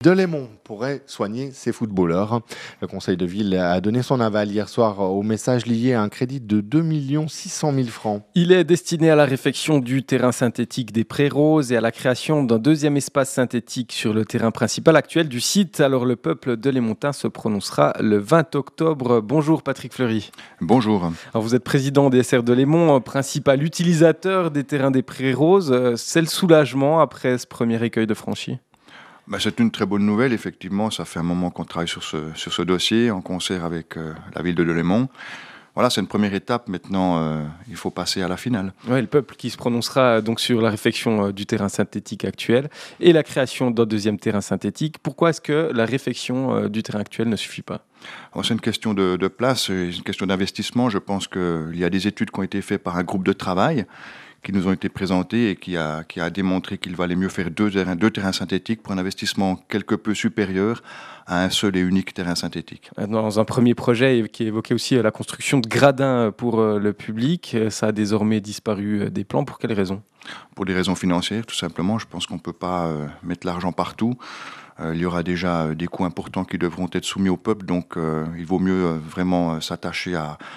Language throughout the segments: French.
Delémont pourrait soigner ses footballeurs. Le conseil de ville a donné son aval hier soir au message lié à un crédit de 2 600 000 francs. Il est destiné à la réfection du terrain synthétique des Prés Roses et à la création d'un deuxième espace synthétique sur le terrain principal actuel du site. Alors le peuple delémontain se prononcera le 20 octobre. Bonjour Patrick Fleury. Bonjour. Alors vous êtes président des SR Delémont, principal utilisateur des terrains des Prés Roses. C'est le soulagement après ce premier écueil de franchi? C'est une très bonne nouvelle, effectivement. Ça fait un moment qu'on travaille sur ce dossier en concert avec la ville de Delémont. Voilà, c'est une première étape. Maintenant, il faut passer à la finale. Oui, le peuple qui se prononcera donc sur la réfection du terrain synthétique actuel et la création d'un deuxième terrain synthétique. Pourquoi est-ce que la réfection du terrain actuel ne suffit pas? C'est une question de place, c'est une question d'investissement. Je pense qu'il y a des études qui ont été faites par un groupe de travail qui nous ont été présentés et qui a démontré qu'il valait mieux faire deux terrains synthétiques pour un investissement quelque peu supérieur à un seul et unique terrain synthétique. Dans un premier projet qui évoquait aussi la construction de gradins pour le public, ça a désormais disparu des plans. Pour quelles raisons? Pour des raisons financières, tout simplement. Je pense qu'on ne peut pas mettre l'argent partout. Il y aura déjà des coûts importants qui devront être soumis au peuple, donc il vaut mieux vraiment s'attacher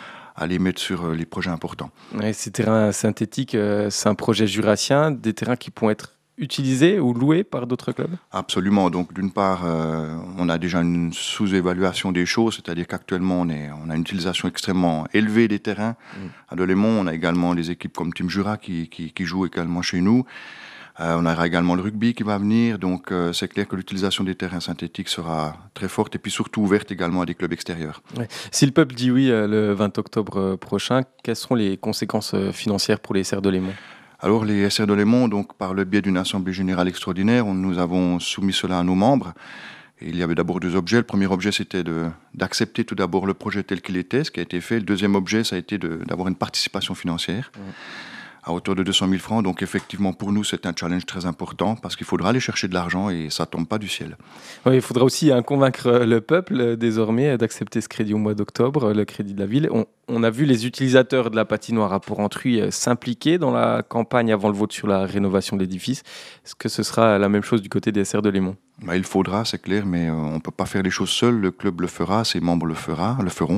à les mettre sur les projets importants. Et ces terrains synthétiques, c'est un projet jurassien, des terrains qui pourront être utilisés ou loués par d'autres clubs? Absolument. Donc d'une part, on a déjà une sous-évaluation des choses, c'est-à-dire qu'actuellement on a une utilisation extrêmement élevée des terrains. À Delémont, on a également des équipes comme Team Jura qui jouent également chez nous. On aura également le rugby qui va venir, donc c'est clair que l'utilisation des terrains synthétiques sera très forte et puis surtout ouverte également à des clubs extérieurs. Ouais. Si le peuple dit oui le 20 octobre prochain, quelles seront les conséquences financières pour les SR Delémont? Alors les SR Delémont, donc par le biais d'une assemblée générale extraordinaire, nous avons soumis cela à nos membres. Et il y avait d'abord deux objets. Le premier objet, c'était d'accepter tout d'abord le projet tel qu'il était, ce qui a été fait. Le deuxième objet, ça a été d'avoir une participation financière. À hauteur de 200 000 francs. Donc effectivement, pour nous, c'est un challenge très important parce qu'il faudra aller chercher de l'argent et ça ne tombe pas du ciel. Oui, il faudra aussi convaincre le peuple désormais d'accepter ce crédit au mois d'octobre, le crédit de la ville. On a vu les utilisateurs de la patinoire à Porrentruy s'impliquer dans la campagne avant le vote sur la rénovation de l'édifice. Est-ce que ce sera la même chose du côté des SR Delémont? Il faudra, c'est clair, mais on ne peut pas faire les choses seul. Le club le fera, ses membres le feront.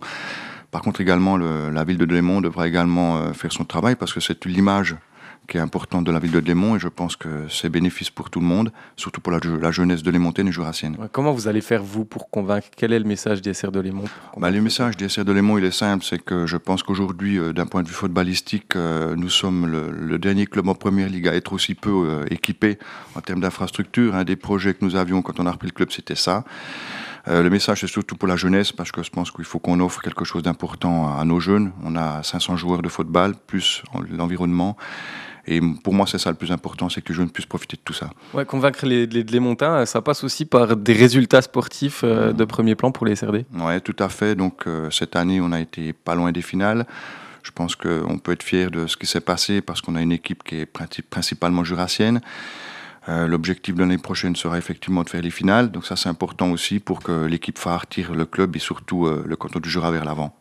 Par contre, également, la ville de Delémont devra également faire son travail parce que c'est l'image qui est importante de la ville de Delémont et je pense que c'est bénéfice pour tout le monde, surtout pour la jeunesse delémontaine et jurassienne. Comment vous allez faire, vous, pour convaincre? Quel est le message des SR Delémont? Le message des SR Delémont, il est simple, c'est que je pense qu'aujourd'hui, d'un point de vue footballistique, nous sommes le dernier club en première ligue à être aussi peu équipé en termes d'infrastructure. Un des projets que nous avions quand on a repris le club, c'était ça. Le message, c'est surtout pour la jeunesse, parce que je pense qu'il faut qu'on offre quelque chose d'important à nos jeunes. On a 500 joueurs de football, plus l'environnement. Et pour moi, c'est ça le plus important, c'est que les jeunes puissent profiter de tout ça. Ouais, convaincre les Delémontains, ça passe aussi par des résultats sportifs de premier plan pour les SRD? Oui, tout à fait. Donc cette année, on a été pas loin des finales. Je pense qu'on peut être fier de ce qui s'est passé, parce qu'on a une équipe qui est principalement jurassienne. L'objectif de l'année prochaine sera effectivement de faire les finales. Donc ça, c'est important aussi pour que l'équipe phare tire le club et surtout le canton du Jura vers l'avant.